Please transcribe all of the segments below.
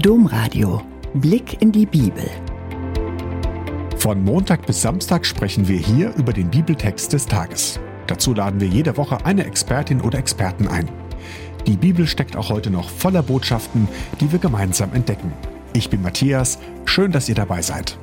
Domradio. Blick in die Bibel. Von Montag bis Samstag sprechen wir hier über den Bibeltext des Tages. Dazu laden wir jede Woche eine Expertin oder Experten ein. Die Bibel steckt auch heute noch voller Botschaften, die wir gemeinsam entdecken. Ich bin Matthias, schön, dass ihr dabei seid.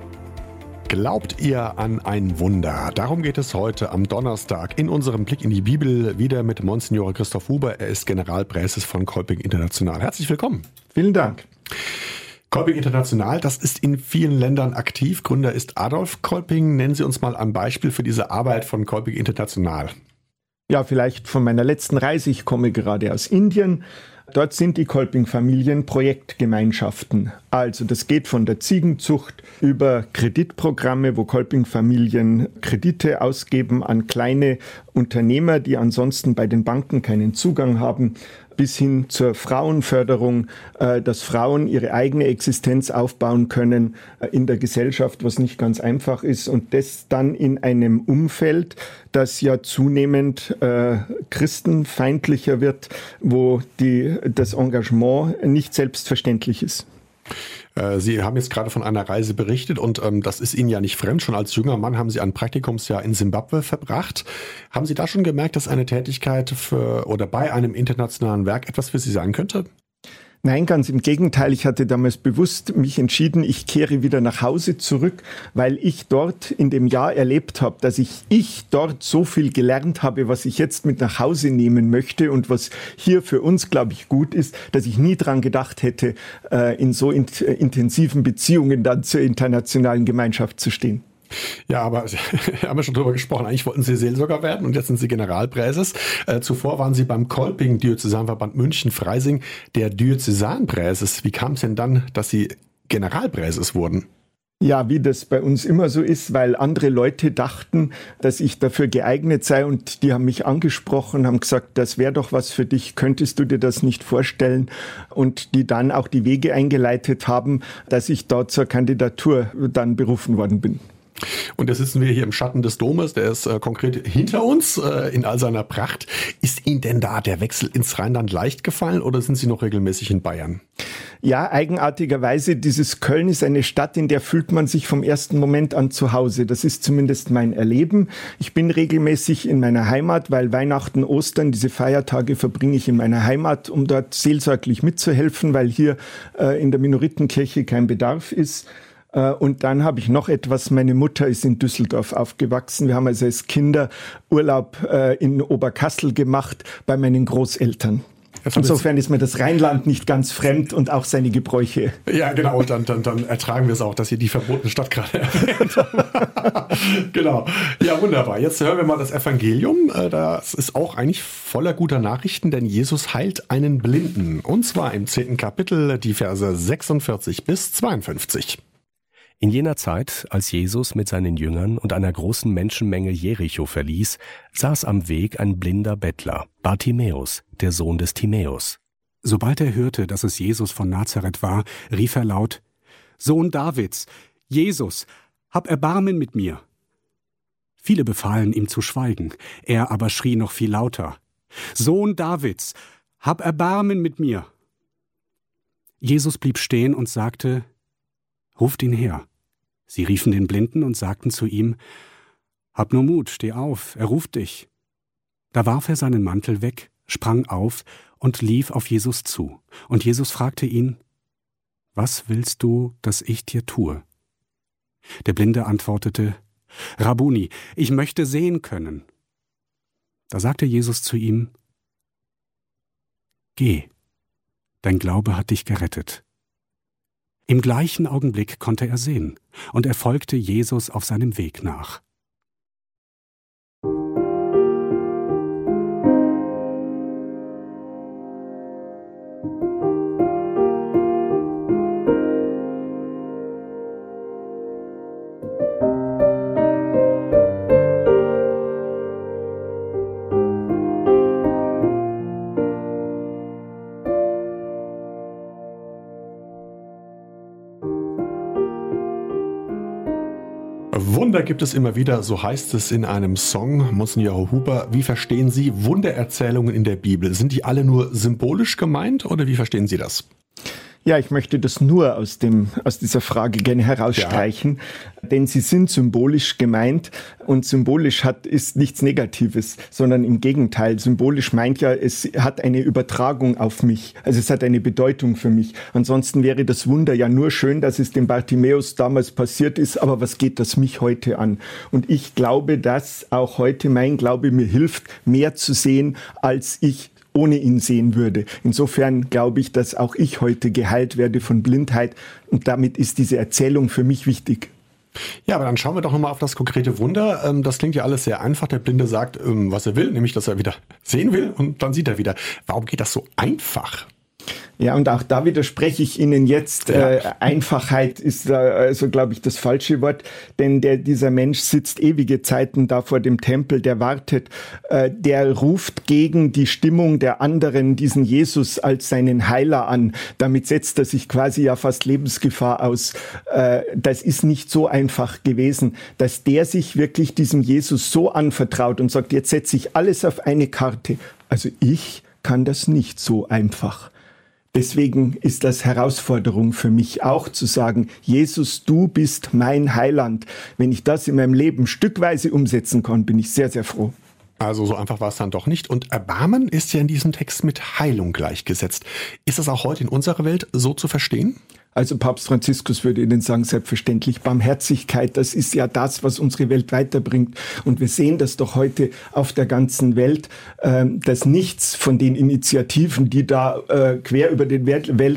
Glaubt ihr an ein Wunder? Darum geht es heute am Donnerstag in unserem Blick in die Bibel wieder mit Monsignor Christoph Huber. Er ist Generalpräses von Kolping International. Herzlich willkommen. Vielen Dank. Kolping International, das ist in vielen Ländern aktiv. Gründer ist Adolf Kolping. Nennen Sie uns mal ein Beispiel für diese Arbeit von Kolping International. Ja, vielleicht von meiner letzten Reise. Ich komme gerade aus Indien. Dort sind die Kolping-Familien Projektgemeinschaften. Also das geht von der Ziegenzucht über Kreditprogramme, wo Kolping-Familien Kredite ausgeben an kleine Unternehmer, die ansonsten bei den Banken keinen Zugang haben, bis hin zur Frauenförderung, dass Frauen ihre eigene Existenz aufbauen können in der Gesellschaft, was nicht ganz einfach ist. Und das dann in einem Umfeld, das ja zunehmend christenfeindlicher wird, wo das Engagement nicht selbstverständlich ist. Sie haben jetzt gerade von einer Reise berichtet und das ist Ihnen ja nicht fremd. Schon als junger Mann haben Sie ein Praktikumsjahr in Simbabwe verbracht. Haben Sie da schon gemerkt, dass eine Tätigkeit bei einem internationalen Werk etwas für Sie sein könnte? Nein, ganz im Gegenteil. Ich hatte damals bewusst mich entschieden, ich kehre wieder nach Hause zurück, weil ich dort in dem Jahr erlebt habe, dass ich dort so viel gelernt habe, was ich jetzt mit nach Hause nehmen möchte und was hier für uns, glaube ich, gut ist, dass ich nie dran gedacht hätte, in so intensiven Beziehungen dann zur internationalen Gemeinschaft zu stehen. Ja, aber haben wir schon drüber gesprochen. Eigentlich wollten Sie Seelsorger werden und jetzt sind Sie Generalpräses. Zuvor waren Sie beim Kolping-Diözesanverband München-Freising der Diözesanpräses. Wie kam es denn dann, dass Sie Generalpräses wurden? Ja, wie das bei uns immer so ist, weil andere Leute dachten, dass ich dafür geeignet sei und die haben mich angesprochen, haben gesagt, das wäre doch was für dich, könntest du dir das nicht vorstellen? Und die dann auch die Wege eingeleitet haben, dass ich da zur Kandidatur dann berufen worden bin. Und da sitzen wir hier im Schatten des Domes, der ist konkret hinter uns in all seiner Pracht. Ist Ihnen denn da der Wechsel ins Rheinland leicht gefallen oder sind Sie noch regelmäßig in Bayern? Ja, eigenartigerweise, dieses Köln ist eine Stadt, in der fühlt man sich vom ersten Moment an zu Hause. Das ist zumindest mein Erleben. Ich bin regelmäßig in meiner Heimat, weil Weihnachten, Ostern, diese Feiertage verbringe ich in meiner Heimat, um dort seelsorglich mitzuhelfen, weil hier in der Minoritenkirche kein Bedarf ist. Und dann habe ich noch etwas, meine Mutter ist in Düsseldorf aufgewachsen. Wir haben also als Kinder Urlaub in Oberkassel gemacht bei meinen Großeltern. Insofern ist mir das Rheinland nicht ganz fremd und auch seine Gebräuche. Ja, genau, und dann ertragen wir es auch, dass Sie die verbotene Stadt gerade erwähnt haben. Genau. Ja, wunderbar. Jetzt hören wir mal das Evangelium. Das ist auch eigentlich voller guter Nachrichten, denn Jesus heilt einen Blinden. Und zwar im 10. Kapitel, die Verse 46 bis 52. In jener Zeit, als Jesus mit seinen Jüngern und einer großen Menschenmenge Jericho verließ, saß am Weg ein blinder Bettler, Bartimäus, der Sohn des Timäus. Sobald er hörte, dass es Jesus von Nazareth war, rief er laut: »Sohn Davids, Jesus, hab Erbarmen mit mir!« Viele befahlen ihm zu schweigen, er aber schrie noch viel lauter: »Sohn Davids, hab Erbarmen mit mir!« Jesus blieb stehen und sagte: »Ruft ihn her.« Sie riefen den Blinden und sagten zu ihm: »Hab nur Mut, steh auf, er ruft dich.« Da warf er seinen Mantel weg, sprang auf und lief auf Jesus zu. Und Jesus fragte ihn: »Was willst du, dass ich dir tue?« Der Blinde antwortete: »Rabbuni, ich möchte sehen können.« Da sagte Jesus zu ihm: »Geh, dein Glaube hat dich gerettet.« Im gleichen Augenblick konnte er sehen, und er folgte Jesus auf seinem Weg nach. Wunder gibt es immer wieder, so heißt es in einem Song. Monsignor Huber, wie verstehen Sie Wundererzählungen in der Bibel? Sind die alle nur symbolisch gemeint oder wie verstehen Sie das? Ja, ich möchte das nur aus dieser Frage gerne herausstreichen, denn sie sind symbolisch gemeint und symbolisch ist nichts Negatives, sondern im Gegenteil. Symbolisch meint ja, es hat eine Übertragung auf mich, also es hat eine Bedeutung für mich. Ansonsten wäre das Wunder ja nur schön, dass es dem Bartimäus damals passiert ist, aber was geht das mich heute an? Und ich glaube, dass auch heute mein Glaube mir hilft, mehr zu sehen, als ich ohne ihn sehen würde. Insofern glaube ich, dass auch ich heute geheilt werde von Blindheit und damit ist diese Erzählung für mich wichtig. Ja, aber dann schauen wir doch nochmal auf das konkrete Wunder. Das klingt ja alles sehr einfach. Der Blinde sagt, was er will, nämlich, dass er wieder sehen will und dann sieht er wieder. Warum geht das so einfach? Ja, und auch da widerspreche ich Ihnen jetzt. Einfachheit ist also, glaube ich, das falsche Wort, denn dieser Mensch sitzt ewige Zeiten da vor dem Tempel, der wartet, der ruft gegen die Stimmung der anderen diesen Jesus als seinen Heiler an. Damit setzt er sich quasi ja fast Lebensgefahr aus. Das ist nicht so einfach gewesen, dass der sich wirklich diesem Jesus so anvertraut und sagt, jetzt setze ich alles auf eine Karte. Also ich kann das nicht so einfach. Deswegen ist das Herausforderung für mich auch zu sagen, Jesus, du bist mein Heiland. Wenn ich das in meinem Leben stückweise umsetzen kann, bin ich sehr, sehr froh. Also so einfach war es dann doch nicht. Und Erbarmen ist ja in diesem Text mit Heilung gleichgesetzt. Ist das auch heute in unserer Welt so zu verstehen? Also Papst Franziskus würde Ihnen sagen, selbstverständlich Barmherzigkeit, das ist ja das, was unsere Welt weiterbringt. Und wir sehen das doch heute auf der ganzen Welt, dass nichts von den Initiativen, die da quer über die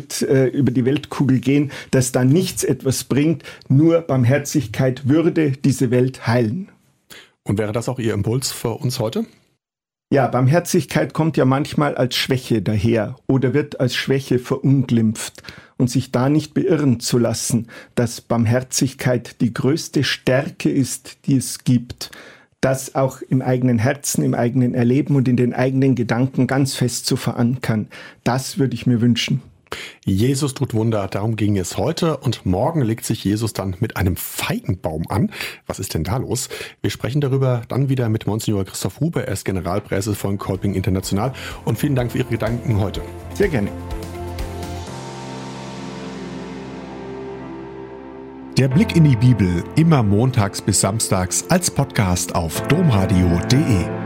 Weltkugel gehen, dass da nichts etwas bringt, nur Barmherzigkeit würde diese Welt heilen. Und wäre das auch Ihr Impuls für uns heute? Ja, Barmherzigkeit kommt ja manchmal als Schwäche daher oder wird als Schwäche verunglimpft. Und sich da nicht beirren zu lassen, dass Barmherzigkeit die größte Stärke ist, die es gibt, das auch im eigenen Herzen, im eigenen Erleben und in den eigenen Gedanken ganz fest zu verankern. Das würde ich mir wünschen. Jesus tut Wunder, darum ging es heute und morgen legt sich Jesus dann mit einem Feigenbaum an. Was ist denn da los? Wir sprechen darüber dann wieder mit Monsignor Christoph Huber, er ist Generalpräses von Kolping International und vielen Dank für Ihre Gedanken heute. Sehr gerne. Der Blick in die Bibel immer montags bis samstags als Podcast auf domradio.de.